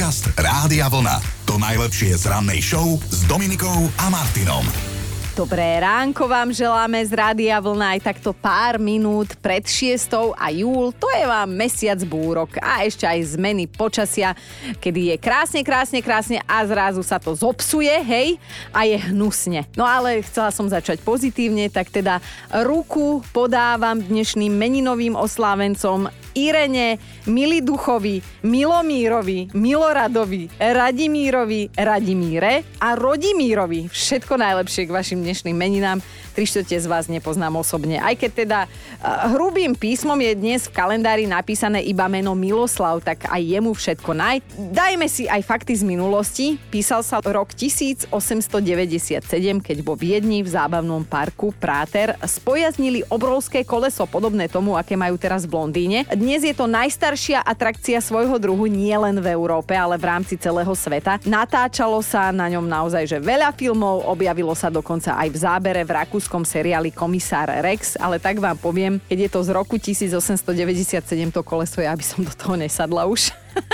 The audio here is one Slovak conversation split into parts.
Podcast Rádia Vlna. To najlepšie z rannej show s Dominikou a Martinom. Dobré ránko vám želáme z Rádia Vlna aj takto pár minút pred 6. a júl. To je vám mesiac búrok a ešte aj zmeny počasia, kedy je krásne a zrazu sa to zopsuje, hej, a je hnusne. No ale chcela som začať pozitívne, tak teda ruku podávam dnešným meninovým oslávencom Irene, Miliduchovi, Milomírovi, Miloradovi, Radimírovi, Radimíre a Rodimírovi. Všetko najlepšie k vašim dnešným meninám. 3/4 z vás nepoznám osobne. Aj keď teda hrubým písmom je dnes v kalendári napísané iba meno Miloslav, tak aj jemu všetko Dajme si aj fakty z minulosti. Písal sa rok 1897, keď vo Viedni v zábavnom parku Práter spojaznili obrovské koleso, podobné tomu, aké majú teraz v Londýne. Dnes je to najstaršia atrakcia svojho druhu nielen v Európe, ale v rámci celého sveta. Natáčalo sa na ňom naozaj že veľa filmov, objavilo sa dokonca aj v zábere v rakúskom seriáli Komisár Rex, ale tak vám poviem, keď je to z roku 1897 to koleso, ja by som do toho nesadla už.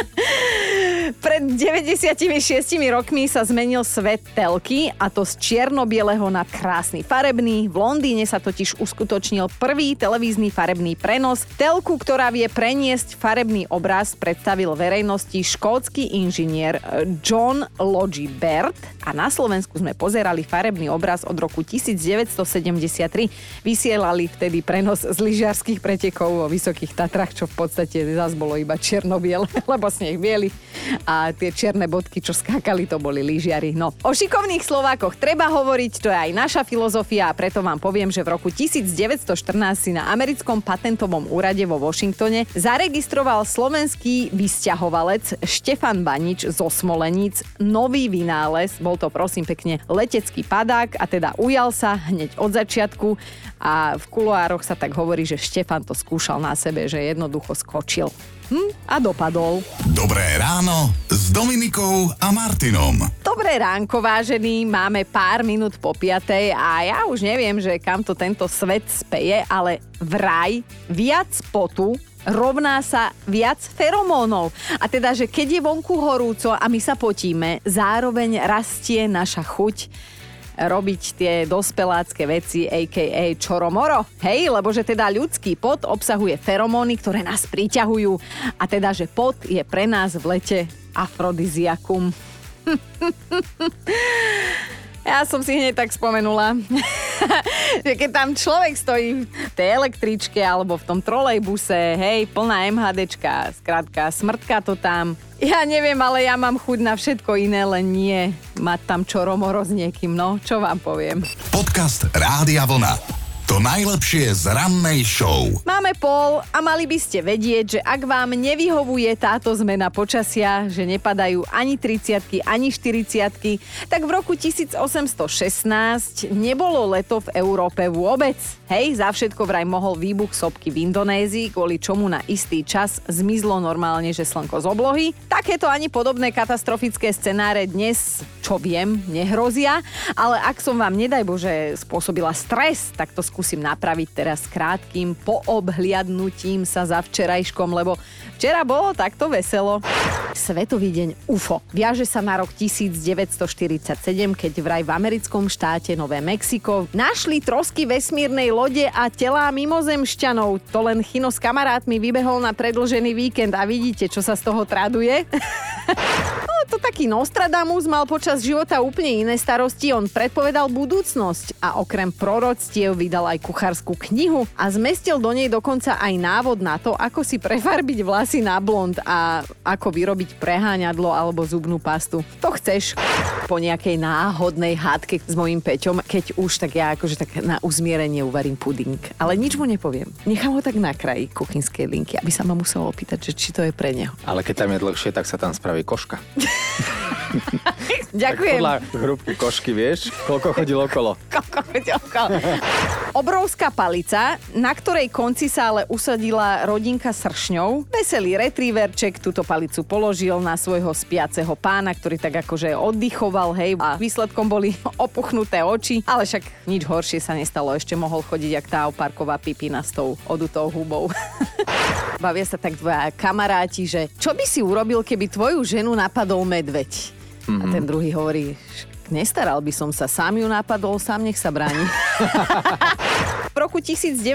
Pred 96 rokmi sa zmenil svet telky, a to z čierno-bieleho na krásny farebný. V Londýne sa totiž uskutočnil prvý televízny farebný prenos. Telku, ktorá vie preniesť farebný obraz, predstavil verejnosti škótsky inžinier John Logie Baird a na Slovensku sme pozerali farebný obraz od roku 1973. Vysielali vtedy prenos z lyžiarskych pretekov vo Vysokých Tatrách, čo v podstate zás bolo iba čierno-biele, lebo sneh biely a tie čierne bodky, čo skákali, to boli lyžiari. No, o šikovných Slovákoch treba hovoriť, to je aj naša filozofia, a preto vám poviem, že v roku 1914 si na americkom patentovom úrade vo Washingtone zaregistroval slovenský vysťahovalec Štefan Banič zo Smoleníc nový vynález. Bol to, prosím pekne, letecký padák, a teda ujal sa hneď od začiatku a v kuloároch sa tak hovorí, že Štefan to skúšal na sebe, že jednoducho skočil. A dopadol. Dobré ráno s Dominikou a Martinom. Dobré ránko, vážení, máme pár minút po 5:00 a ja už neviem, že kam to tento svet speje, ale vraj viac potu rovná sa viac feromónov. A teda, že keď je vonku horúco a my sa potíme, zároveň rastie naša chuť robiť tie dospelácké veci, a.k.a. čoromoro. Hej, lebo že teda ľudský pot obsahuje feromóny, ktoré nás priťahujú. A teda, že pot je pre nás v lete afrodiziakum. Ja som si hneď tak spomenula, že keď tam človek stojí v tej električke alebo v tom trolejbuse, hej, plná MHDčka, skrátka, smrtka to tam. Ja neviem, ale ja mám chuť na všetko iné, len nie mať tam čoromoro s niekým, no, čo vám poviem. Podcast Rádia Vlna. To najlepšie z rannej show. Máme pol a mali by ste vedieť, že ak vám nevyhovuje táto zmena počasia, že nepadajú ani 30-ky, ani 40-ky, tak v roku 1816 nebolo leto v Európe vôbec. Hej, za všetko vraj mohol výbuch sopky v Indonézii, kvôli čomu na istý čas zmizlo normálne, že slnko z oblohy. Takéto ani podobné katastrofické scenáre dnes, čo viem, nehrozia, ale ak som vám, nedaj Bože, spôsobila stres, tak to skúsim napraviť teraz krátkým poobhliadnutím sa za včerajškom, lebo včera bolo takto veselo. Svetový deň UFO. Viaže sa na rok 1947, keď vraj v americkom štáte Nové Mexiko našli trosky vesmírnej lode a telá mimozemšťanov. To len Chino s kamarátmi vybehol na predĺžený víkend a vidíte, čo sa z toho traduje? To taký Nostradamus mal počas života úplne iné starosti. On predpovedal budúcnosť a okrem proroctiev vydal aj kuchárskú knihu a zmestil do nej dokonca aj návod na to, ako si prefarbiť vlasy na blond a ako vyrobiť preháňadlo alebo zubnú pastu. To chceš po nejakej náhodnej hádke s mojím Peťom, keď už, tak ja akože tak na uzmierenie uvarím puding. Ale nič mu nepoviem. Nechám ho tak na kraji kuchynskej linky, aby sa ma musel opýtať, že či to je pre neho. Ale keď tam je dlhšie, tak sa tam spraví koška. Ďakujem. Tak podľa hrúbky košky, vieš, koľko chodil okolo. Koľko chodil okolo. Obrovská palica, na ktorej konci sa ale usadila rodinka sršňov. Veselý retrieverček túto palicu položil na svojho spiaceho pána, ktorý tak akože oddychoval, hej, a výsledkom boli opuchnuté oči, ale však nič horšie sa nestalo, ešte mohol chodiť jak tá opárková pipina s tou odutou hubou. Bavia sa tak dvaja kamaráti, že čo by si urobil, keby tvoju ženu napadol medveď? A ten druhý hovorí, nestaral by som sa, sám ju napadol, sám nech sa bráni. V roku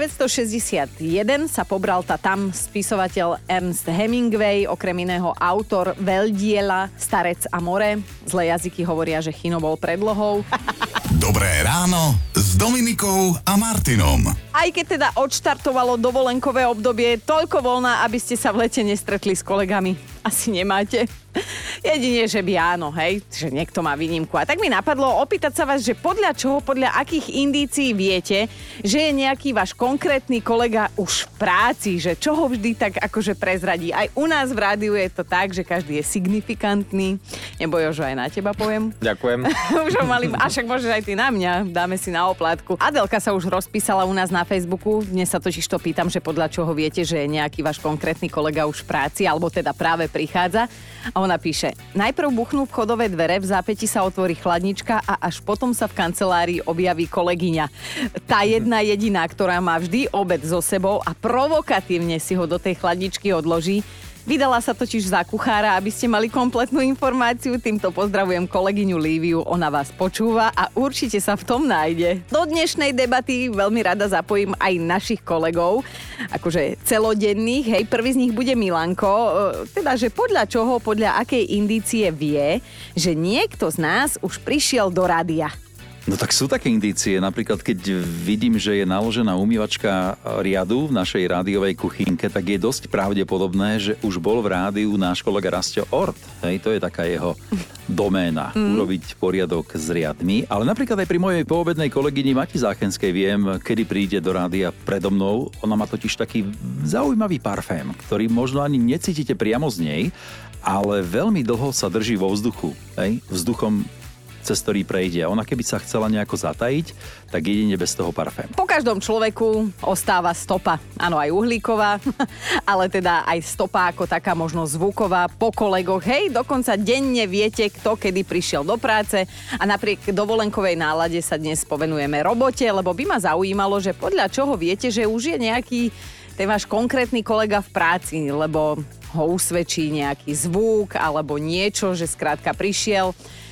1961 sa pobral tam spisovateľ Ernest Hemingway, okrem iného autor veľdiela Starec a more. Zlé jazyky hovoria, že Chino bol predlohou. Dobré ráno s Dominikou a Martinom. Aj keď teda odštartovalo dovolenkové obdobie, toľko voľná, aby ste sa v lete nestretli s kolegami. Asi nemáte. Jedine, že by áno, hej, že niekto má výnimku. A tak mi napadlo opýtať sa vás, že podľa čoho, podľa akých indícií viete, že je nejaký váš konkrétny kolega už v práci, že čo ho vždy tak akože prezradí. Aj u nás v rádiu je to tak, že každý je signifikantný. Nebo Jožo, aj na teba poviem. Ďakujem. Už ho mali, a však môžeš aj ty na mňa, dáme si na oplátku. Adelka sa už rozpísala u nás na Facebooku, dnes sa totiž to pýtam, že podľa čoho viete, že je nejaký váš konkrétny kolega už v práci, alebo teda práve prichádza. A ona píše, najprv buchnú vchodové dvere, v zápäti sa otvorí chladnička a až potom sa v kancelárii objaví kolegyňa. Tá jedna jediná, ktorá má vždy obed so sebou a provokatívne si ho do tej chladničky odloží. Vydala sa totiž za kuchára, aby ste mali kompletnú informáciu. Týmto pozdravujem kolegyňu Líviu, ona vás počúva a určite sa v tom nájde. Do dnešnej debaty veľmi rada zapojím aj našich kolegov, akože celodenných. Hej, prvý z nich bude Milanko, teda, že podľa čoho, podľa akej indície vie, že niekto z nás už prišiel do rádia. No tak sú také indície, napríklad keď vidím, že je naložená umývačka riadu v našej rádiovej kuchynke, tak je dosť pravdepodobné, že už bol v rádiu náš kolega Rastio Ort. Hej, to je taká jeho doména, urobiť poriadok s riadmi. Ale napríklad aj pri mojej poobednej kolegyni Mati Záchenskej viem, kedy príde do rádia predo mnou. Ona má totiž taký zaujímavý parfém, ktorý možno ani necítite priamo z nej, ale veľmi dlho sa drží vo vzduchu. Hej, vzduchom, cez ktorý prejde. Ona keby sa chcela nejako zatajiť, tak jedine bez toho parfému. Po každom človeku ostáva stopa. Áno, aj uhlíková, ale teda aj stopa ako taká možno zvuková po kolegoch. Hej, dokonca denne viete, kto kedy prišiel do práce a napriek dovolenkovej nálade sa dnes povenujeme robote, lebo by ma zaujímalo, že podľa čoho viete, že už je nejaký ten váš konkrétny kolega v práci, lebo ho usvedčí nejaký zvuk alebo niečo, že skrátka prišiel.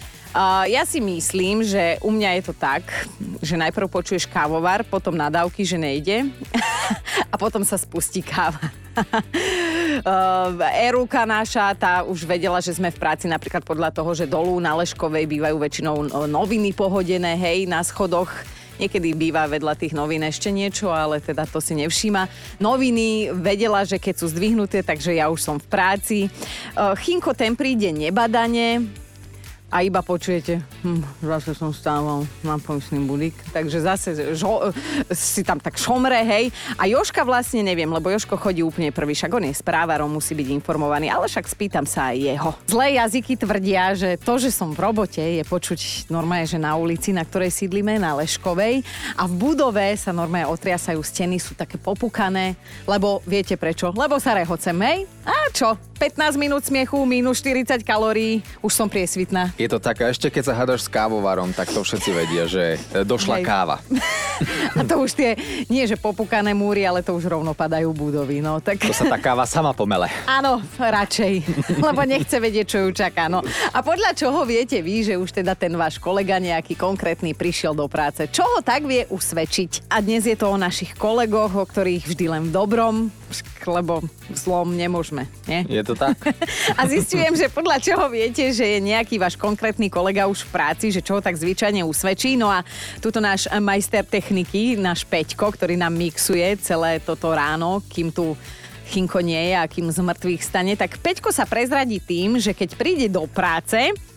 Ja si myslím, že u mňa je to tak, že najprv počuješ kávovar, potom nadávky, že nejde a potom sa spustí káva. Erúka naša, tá už vedela, že sme v práci napríklad podľa toho, že dolu na Leškovej bývajú väčšinou noviny pohodené, hej, na schodoch. Niekedy býva vedľa tých novín ešte niečo, ale teda to si nevšíma. Noviny vedela, že keď sú zdvihnuté, takže ja už som v práci. Chinko ten príde nebadane, a iba počujete, zase som stával na poistný budík, takže zase si tam tak šomre, hej. A Jožka vlastne neviem, lebo Jožko chodí úplne prvý, však on je správarom, musí byť informovaný, ale však spýtam sa aj jeho. Zlé jazyky tvrdia, že to, že som v robote, je počuť normálne, že na ulici, na ktorej sídlime, na Leškovej, a v budove sa normálne otriasajú steny, sú také popukané, lebo viete prečo? Lebo sa rehocem, hej? A čo? 15 minút smiechu, minus 40 kalórií, už som priesvitná. Je to tak, a ešte keď sa hádaš s kávovarom, tak to všetci vedia, že došla káva. A to už tie, nie že popukané múry, ale to už rovno padajú budovy, no tak... To sa tá káva sama pomele. Áno, radšej, lebo nechce vedieť, čo ju čaká, no. A podľa čoho viete vy, že už teda ten váš kolega nejaký konkrétny prišiel do práce? Čo ho tak vie usvedčiť? A dnes je to o našich kolegoch, o ktorých vždy len v dobrom, lebo v zlom nemôžeme, nie? Je to tak? A zistujem, že podľa čoho viete, že je nejaký váš konkrétny kolega už v práci, že čo ho tak zvyčajne usvedčí. No a tuto náš majster techniky, náš Peťko, ktorý nám mixuje celé toto ráno, kým tu Chinko nie je a kým z mŕtvych stane, tak Peťko sa prezradí tým, že keď príde do práce,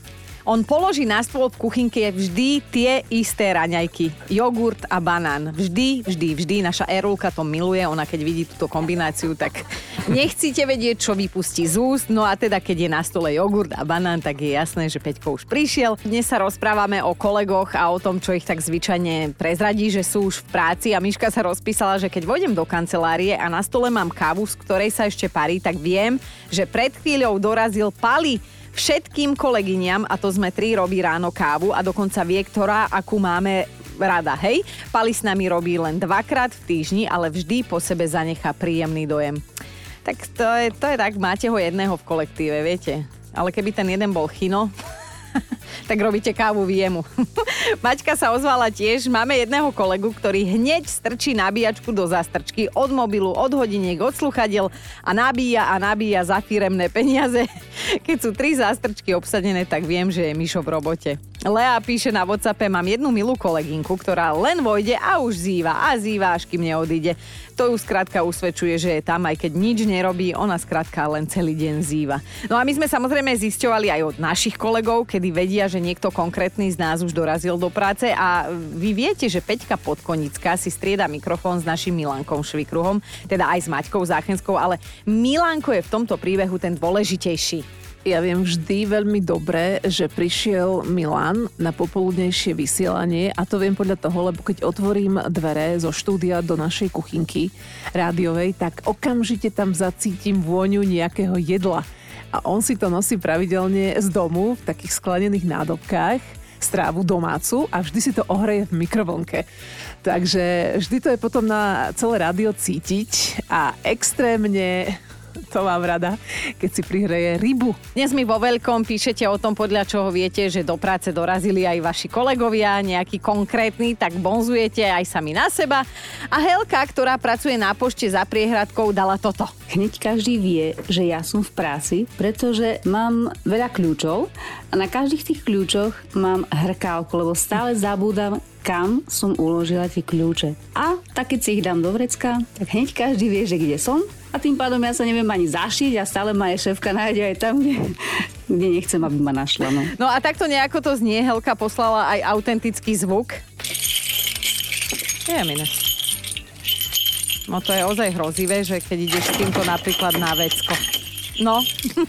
On položí na stôl v kuchynke vždy tie isté raňajky. Jogurt a banán. Vždy. Naša Erulka to miluje. Ona keď vidí túto kombináciu, tak nechcíte vedieť, čo vypustí z úst. No a teda, keď je na stole jogurt a banán, tak je jasné, že Peťko už prišiel. Dnes sa rozprávame o kolegoch a o tom, čo ich tak zvyčajne prezradí, že sú už v práci. A Miška sa rozpísala, že keď vojdem do kancelárie a na stole mám kávu, z ktorej sa ešte parí, tak viem, že pred chvíľou dorazil Pali všetkým kolegyňam, a to sme 3, robí ráno kávu a dokonca vie, ktorá akú máme rada, hej? Pali s nami robí len 2-krát v týždni, ale vždy po sebe zanechá príjemný dojem. Tak to je tak, máte ho jedného v kolektíve, viete? Ale keby ten jeden bol Chino, tak robíte kávu jemu. Maťka sa ozvala tiež. Máme jedného kolegu, ktorý hneď strčí nabíjačku do zástrčky od mobilu, od hodiniek, od sluchadiel a nabíja za firemné peniaze. Keď sú 3 zástrčky obsadené, tak viem, že je Mišo v robote. Lea píše na WhatsAppe, mám jednu milú kolegynku, ktorá len vojde a už zýva, až kým neodíde. To ju skrátka usvedčuje, že je tam, aj keď nič nerobí, ona skrátka len celý deň zýva. No a my sme samozrejme zisťovali aj od našich kolegov, kedy vedia, že niekto konkrétny z nás už dorazil do práce, a vy viete, že Peťka Podkonická si strieda mikrofón s našim Milankom Švikruhom, teda aj s Maťkou Záchenskou, ale Milanko je v tomto príbehu ten dôležitejší. Ja viem vždy veľmi dobre, že prišiel Milan na popoludnejšie vysielanie, a to viem podľa toho, lebo keď otvorím dvere zo štúdia do našej kuchynky rádiovej, tak okamžite tam zacítim vôňu nejakého jedla. A on si to nosí pravidelne z domu v takých sklenených nádobkách, strávu domácu, a vždy si to ohreje v mikrovlnke. Takže vždy to je potom na celé rádio cítiť a extrémne to mám rada, keď si prihreje rybu. Dnes mi vo veľkom píšete o tom, podľa čoho viete, že do práce dorazili aj vaši kolegovia, nejaký konkrétny, tak bonzujete aj sami na seba. A Helka, ktorá pracuje na pošte za priehradkou, dala toto. Hneď každý vie, že ja som v práci, pretože mám veľa kľúčov a na každých tých kľúčoch mám hrkálku, lebo stále zabúdam, kam som uložila tie kľúče. A tak keď si ich dám do vrecka, tak hneď každý vie, že kde som. A tým pádom ja sa neviem ani zašiť a stále ma je šéfka nájde aj tam, kde nechcem, aby ma našla. No a takto nejako to znie. Helka poslala aj autentický zvuk. No to je ozaj hrozivé, že keď ideš týmto napríklad na vecko. No.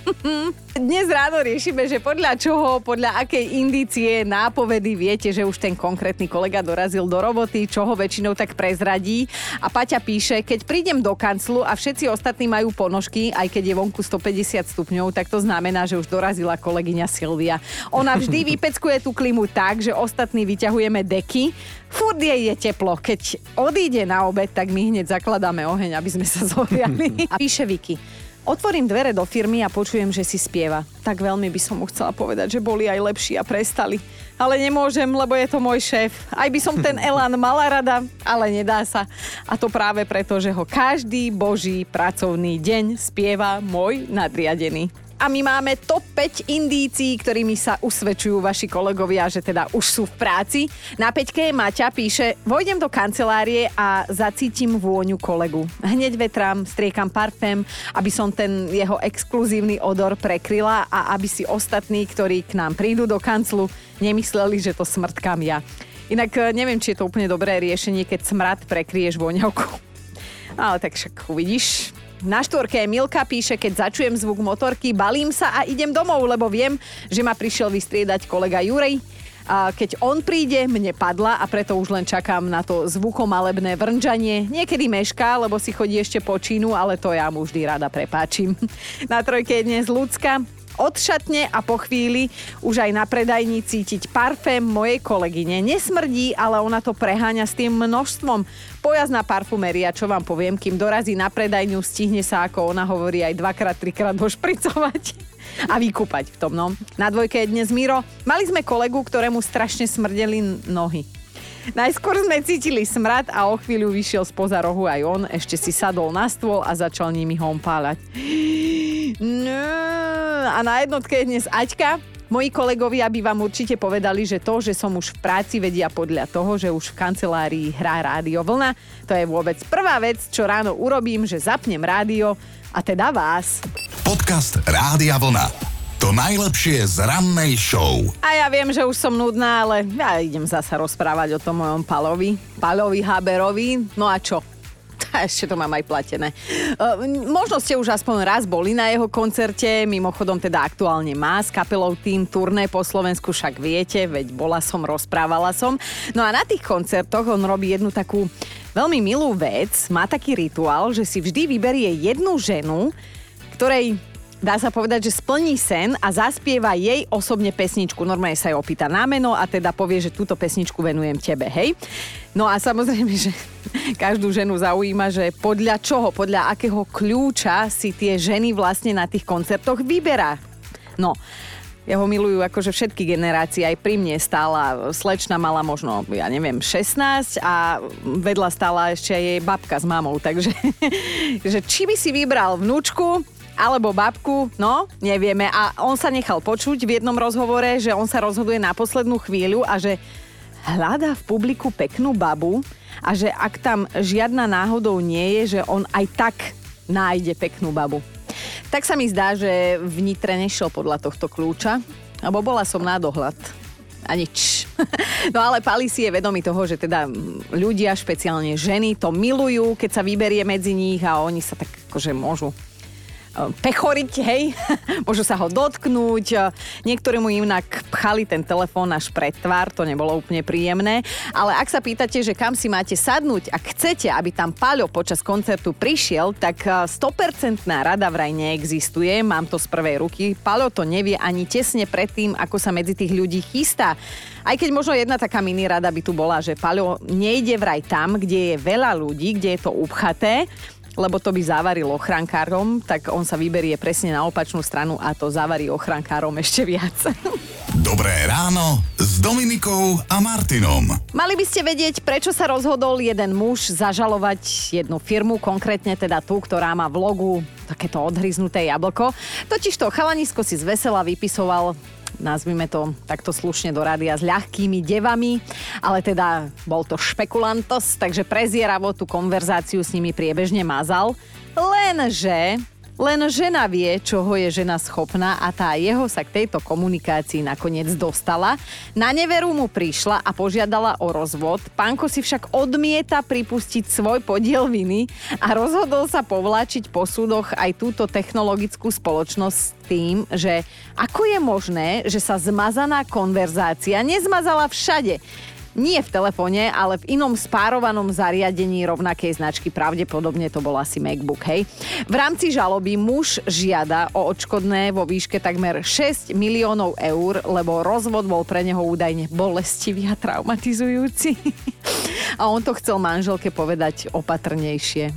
Dnes ráno riešime, že podľa čoho, podľa akej indície, nápovedy viete, že už ten konkrétny kolega dorazil do roboty, čo ho väčšinou tak prezradí. A Paťa píše, keď prídem do kanclu a všetci ostatní majú ponožky, aj keď je vonku 150 stupňov, tak to znamená, že už dorazila kolegyňa Silvia. Ona vždy vypeckuje tú klimu tak, že ostatní vyťahujeme deky. Furt jej je teplo. Keď odíde na obed, tak my hneď zakladáme oheň, aby sme sa zohriali. A píše Vicky. Otvorím dvere do firmy a počujem, že si spieva. Tak veľmi by som mu chcela povedať, že boli aj lepší a prestali. Ale nemôžem, lebo je to môj šéf. Aj by som ten elán mala rada, ale nedá sa. A to práve preto, že ho každý boží pracovný deň spieva môj nadriadený. A my máme top 5 indícií, ktorými sa usvedčujú vaši kolegovia, že teda už sú v práci. Na 5-ke je Maťa, píše, vojdem do kancelárie a zacítim vôňu kolegu. Hneď vetrám, striekam parfém, aby som ten jeho exkluzívny odor prekryla a aby si ostatní, ktorí k nám prídu do kanclu, nemysleli, že to smrtkám ja. Inak neviem, či je to úplne dobré riešenie, keď smrad prekryješ voňavku. Ale tak však uvidíš. Na 4-ke Milka píše, keď začujem zvuk motorky, balím sa a idem domov, lebo viem, že ma prišiel vystriedať kolega Jurej. A keď on príde, mne padla a preto už len čakám na to zvukomalebné vrnčanie. Niekedy mešká, lebo si chodí ešte po čínu, ale to ja mu vždy rada prepáčim. Na 3-ke je dnes Ľudská. Od šatne a po chvíli už aj na predajni cítiť parfém mojej kolegyne. Nesmrdí, ale ona to preháňa s tým množstvom. Pojazdná parfuméria, čo vám poviem, kým dorazí na predajňu, stihne sa, ako ona hovorí, aj 2-3 došpricovať a vykúpať v tom, no. Na 2-ke je dnes Miro. Mali sme kolegu, ktorému strašne smrdeli nohy. Najskôr sme cítili smrad a o chvíľu vyšiel spoza rohu aj on, ešte si sadol na stôl a začal nimi hompáľať. No. A na 1-ke je dnes Aťka. Moji kolegovia by vám určite povedali, že to, že som už v práci, vedia podľa toho, že už v kancelárii hrá Rádio Vlna. To je vôbec prvá vec, čo ráno urobím, že zapnem rádio a teda vás. Podcast Rádia Vlna. To najlepšie z rannej show. A ja viem, že už som nudná, ale ja idem zasa rozprávať o tom mojom Paľovi Haberovi. No a čo? Ešte to mám aj platené. Možno ste už aspoň raz boli na jeho koncerte, mimochodom teda aktuálne má s kapelou Tým turné po Slovensku, však viete, veď bola som, rozprávala som. No a na tých koncertoch on robí jednu takú veľmi milú vec, má taký rituál, že si vždy vyberie jednu ženu, ktorej dá sa povedať, že splní sen a zaspieva jej osobne pesničku. Normálne sa jej opýta na meno a teda povie, že túto pesničku venujem tebe, hej? No a samozrejme, že každú ženu zaujíma, že podľa čoho, podľa akého kľúča si tie ženy vlastne na tých koncertoch vyberá. No, ja ho milujú akože všetky generácie, aj pri mne stála slečna, mala možno, ja neviem, 16 a vedľa stála ešte aj jej babka s mamou, takže že či by si vybral vnúčku alebo babku, no, nevieme. A on sa nechal počuť v jednom rozhovore, že on sa rozhoduje na poslednú chvíľu a že hľadá v publiku peknú babu a že ak tam žiadna náhodou nie je, že on aj tak nájde peknú babu. Tak sa mi zdá, že v Nitre nešiel podľa tohto kľúča, lebo bola som na dohľad. A nič. No ale Pali si je vedomý toho, že teda ľudia, špeciálne ženy, to milujú, keď sa vyberie medzi nich a oni sa tak akože môžu pechoriť, hej, môžu sa ho dotknúť, niektorí mu inak pchali ten telefón až pred tvár, to nebolo úplne príjemné, ale ak sa pýtate, že kam si máte sadnúť, ak chcete, aby tam Paľo počas koncertu prišiel, tak 100% rada vraj neexistuje, mám to z prvej ruky, Paľo to nevie ani tesne predtým, ako sa medzi tých ľudí chystá. Aj keď možno jedna taká mini rada by tu bola, že Paľo nejde vraj tam, kde je veľa ľudí, kde je to upchaté, lebo to by zavaril ochrankárom, tak on sa vyberie presne na opačnú stranu a to zavarí ochrankárom ešte viac. Dobré ráno s Dominikou a Martinom. Mali by ste vedieť, prečo sa rozhodol jeden muž zažalovať jednu firmu, konkrétne teda tú, ktorá má v logu takéto odhryznuté jablko. Totižto chalanisko si zvesela vypisoval, nazvime to takto slušne do rádia, s ľahkými devami, ale teda bol to špekulantos, takže prezieravo tú konverzáciu s nimi priebežne mazal. Len žena vie, čoho je žena schopná a tá jeho sa k tejto komunikácii nakoniec dostala. Na neveru mu prišla a požiadala o rozvod. Pánko si však odmieta pripustiť svoj podiel viny a rozhodol sa povláčiť po súdoch aj túto technologickú spoločnosť s tým, že ako je možné, že sa zmazaná konverzácia nezmazala všade. Nie v telefóne, ale v inom spárovanom zariadení rovnakej značky. Pravdepodobne to bol asi MacBook, hej. V rámci žaloby muž žiada o odškodné vo výške takmer 6 miliónov eur, lebo rozvod bol pre neho údajne bolestivý a traumatizujúci. A on to chcel manželke povedať opatrnejšie.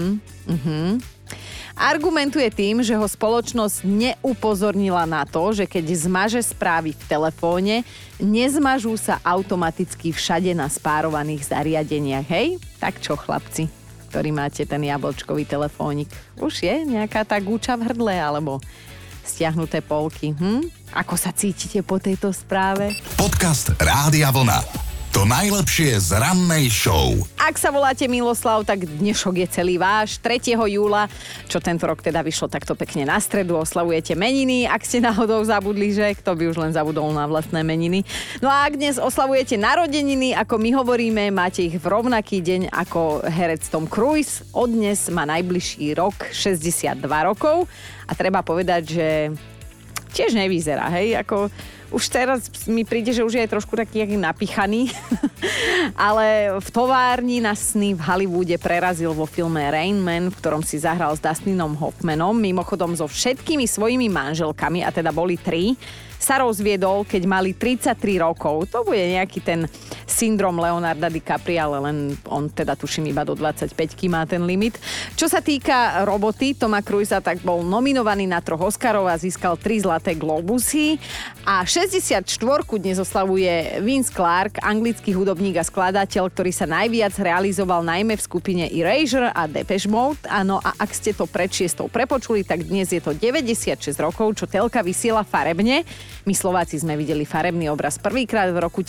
Argumentuje tým, že ho spoločnosť neupozornila na to, že keď zmaže správy v telefóne, nezmažú sa automaticky všade na spárovaných zariadeniach. Hej? Tak čo, chlapci, ktorí máte ten jablčkový telefónik? Už je nejaká tá gúča v hrdle, alebo stiahnuté polky? Ako sa cítite po tejto správe? Podcast Rádia Vlna. To najlepšie z rannej show. Ak sa voláte Miloslav, tak dnešok je celý váš. 3. júla, čo tento rok teda vyšlo takto pekne na stredu, oslavujete meniny. Ak ste náhodou zabudli, že kto by už len zabudol na vlastné meniny. No a ak dnes oslavujete narodeniny, ako my hovoríme, máte ich v rovnaký deň ako herec Tom Cruise. Od dnes má najbližší rok 62 rokov a treba povedať, že tiež nevyzerá, hej, ako už teraz mi príde, že už je trošku taký napichaný, ale v továrni na sny v Hollywoode prerazil vo filme Rain Man, v ktorom si zahral s Dustinom Hoffmanom, mimochodom so všetkými svojimi manželkami, a teda boli 3, sa rozviedol, keď mali 33 rokov. To bude nejaký ten syndrom Leonarda DiCapria, ale len on teda tuším iba do 25-ky má ten limit. Čo sa týka roboty Toma Cruisa, tak bol nominovaný na 3 Oscarov a získal 3 Zlaté globusy. A 64-ku dnes oslavuje Vince Clarke, anglický hudobník a skladateľ, ktorý sa najviac realizoval najmä v skupine Erasure a Depeche Mode. Áno, a ak ste to pred 6 prepočuli, tak dnes je to 96 rokov, čo telka vysiela farebne. My Slováci sme videli farebný obraz prvýkrát v roku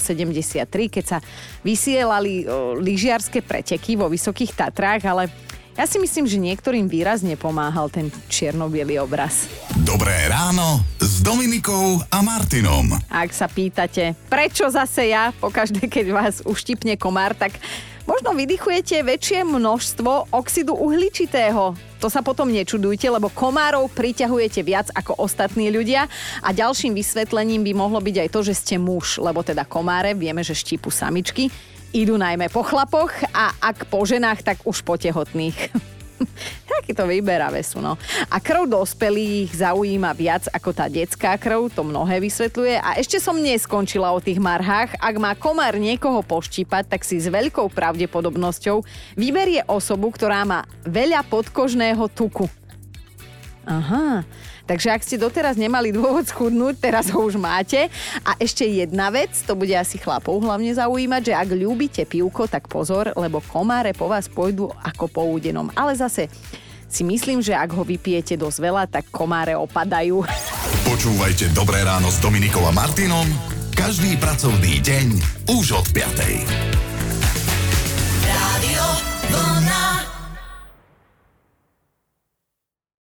1973, keď sa vysielali lyžiarske preteky vo Vysokých Tatrách, ale Ja si myslím, že niektorým výrazne pomáhal ten čierno-biely obraz. Dobré ráno s Dominikou a Martinom. Ak sa pýtate, prečo zase ja, pokaždé, keď vás uštipne komár, tak možno vydychujete väčšie množstvo oxidu uhličitého. To sa potom nečudujte, lebo komárov priťahujete viac ako ostatní ľudia. A ďalším vysvetlením by mohlo byť aj to, že ste muž, lebo teda komáre, vieme, že štípu samičky, idú najmä po chlapoch a ak po ženách, tak už po tehotných. Taký to vyberavé sú, no. A krv dospelých zaujíma viac ako tá detská krv, to mnohé vysvetľuje. A ešte som neskončila o tých marhách. Ak má komár niekoho poštípať, tak si s veľkou pravdepodobnosťou vyberie osobu, ktorá má veľa podkožného tuku. Aha, takže ak ste doteraz nemali dôvod schudnúť, teraz ho už máte. A ešte jedna vec, to bude asi chlapov hlavne zaujímať, že ak ľúbite pivko, tak pozor, lebo komáre po vás pôjdu ako po údenom. Ale zase si myslím, že ak ho vypijete dosť veľa, tak komáre opadajú. Počúvajte Dobré ráno s Dominikou a Martinom každý pracovný deň už od 5:00.